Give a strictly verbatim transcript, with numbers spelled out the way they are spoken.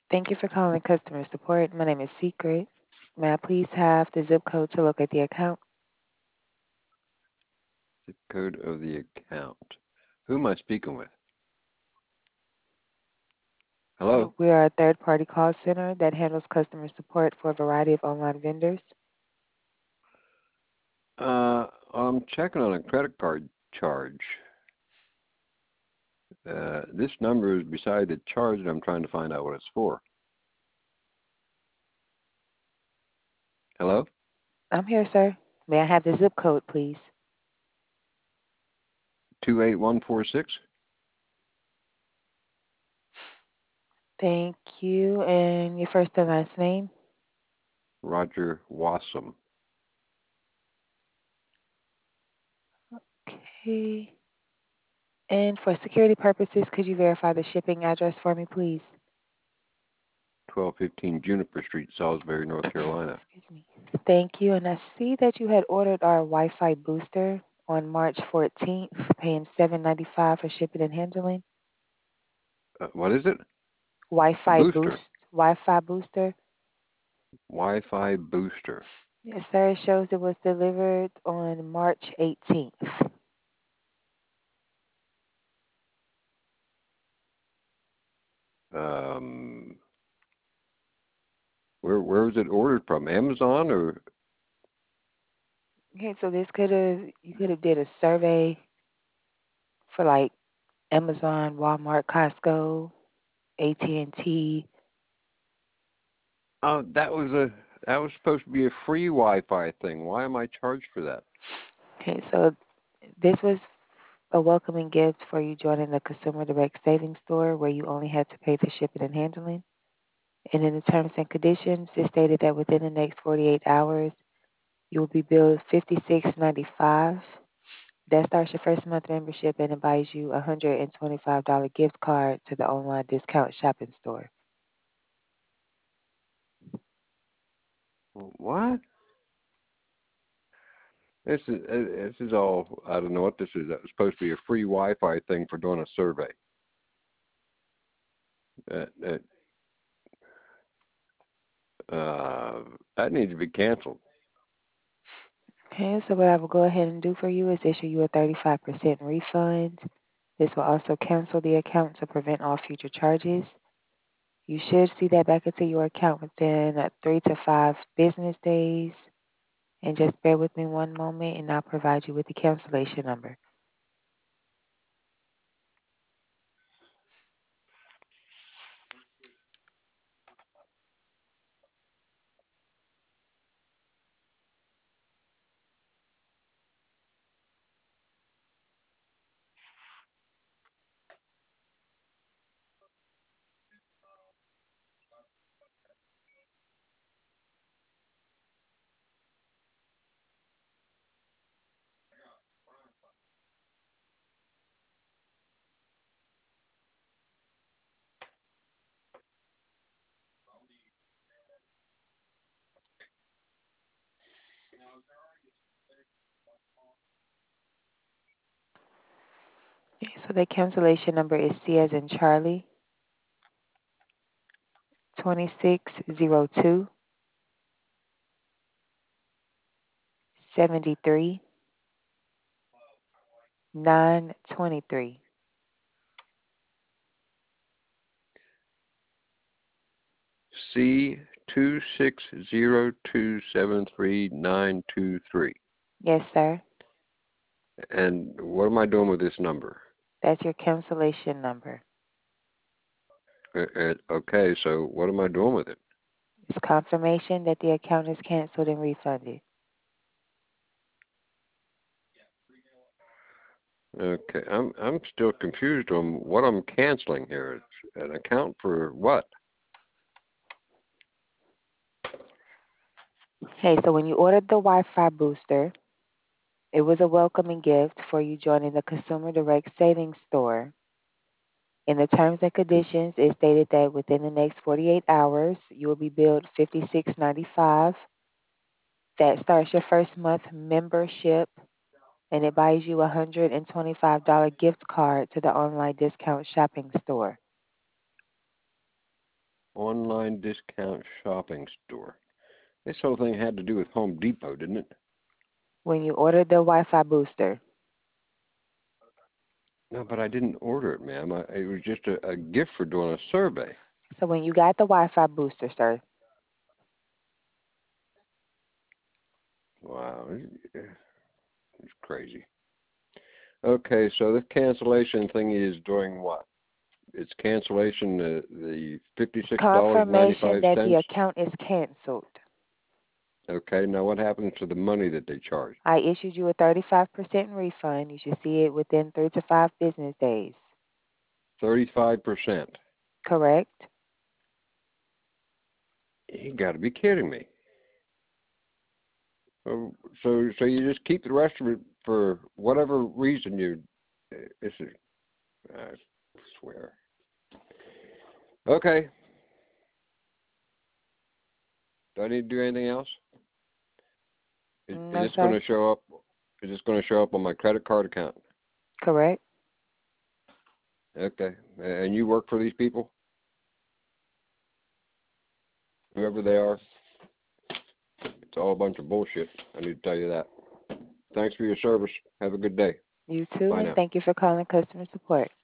Thank you for calling customer support. My name is Secret. May I please have the zip code to locate the account? Zip code of the account. Who am I speaking with? Uh, Hello? we are a third party call center that handles customer support for a variety of online vendors. Uh, I'm checking on a credit card charge. Uh, this number is beside the charge, and I'm trying to find out what it's for. Hello? I'm here, sir. May I have the zip code, please? two eight one four six? Thank you. And your first and last name? Roger Wassam. Okay. And for security purposes, could you verify the shipping address for me, please? twelve fifteen Juniper Street, Salisbury, North Carolina. Excuse me. Thank you. And I see that you had ordered our Wi-Fi booster on March fourteenth, paying seven ninety-five for shipping and handling. Uh, what is it? A Wi-Fi boost, booster. Wi-Fi booster. Wi-Fi booster. Yes, sir. It shows it was delivered on March eighteenth. Um, where where was it ordered from? Amazon or? Okay, so this could have you could have did a survey for like Amazon, Walmart, Costco, A T and T. Oh, that was a that was supposed to be a free Wi-Fi thing. Why am I charged for that? Okay, so this was a welcoming gift for you joining the Consumer Direct Savings Store, where you only had to pay for shipping and handling. And in the terms and conditions, it stated that within the next forty-eight hours, you will be billed fifty-six ninety-five. That starts your first month membership and it buys you a one hundred twenty-five dollars gift card to the online discount shopping store. What? This is uh, this is all. I don't know what this is. That was supposed to be a free Wi-Fi thing for doing a survey. That that uh, that needs to be canceled. Okay, so what I will go ahead and do for you is issue you a thirty-five percent refund. This will also cancel the account to prevent all future charges. You should see that back into your account within uh, three to five business days. And just bear with me one moment and I'll provide you with the cancellation number. Okay, so the cancellation number is C as in Charlie, twenty-six zero two seventy-three nine twenty-three. C two six zero two seven three nine two three. Yes, sir. And what am I doing with this number? That's your cancellation number. Uh, uh, okay, so what am I doing with it? It's confirmation that the account is canceled and refunded. Okay, I'm I'm still confused on what I'm canceling here. It's an account for what? Hey, so when you ordered the Wi-Fi booster, it was a welcoming gift for you joining the Consumer Direct Savings Store. In the terms and conditions, it stated that within the next forty-eight hours, you will be billed fifty-six ninety-five. That starts your first month membership, and it buys you a one hundred twenty-five dollars gift card to the online discount shopping store. online discount shopping store. This whole thing had to do with Home Depot, didn't it? When you ordered the Wi-Fi booster. No, but I didn't order it, ma'am. I, it was just a, a gift for doing a survey. So when you got the Wi-Fi booster, sir. Wow, it's crazy. Okay, so this cancellation thing is doing what? It's cancellation the the It's fifty-six dollars and confirmation ninety-five that the cents. account is canceled. Okay, now what happens to the money that they charged? I issued you a thirty-five percent refund. You should see it within three to five business days. Thirty-five percent. Correct? You got to be kidding me. So, so, so you just keep the rest of it for whatever reason you. This is, I swear. Okay. Do I need to do anything else? Is, Mm, is No, this going sir. to show up? Is this going to show up on my credit card account? Correct? Okay. And you work for these people? Whoever they are? It's all a bunch of bullshit. I need to tell you that. Thanks for your service. Have a good day. You too, Bye and now. thank you for calling customer support.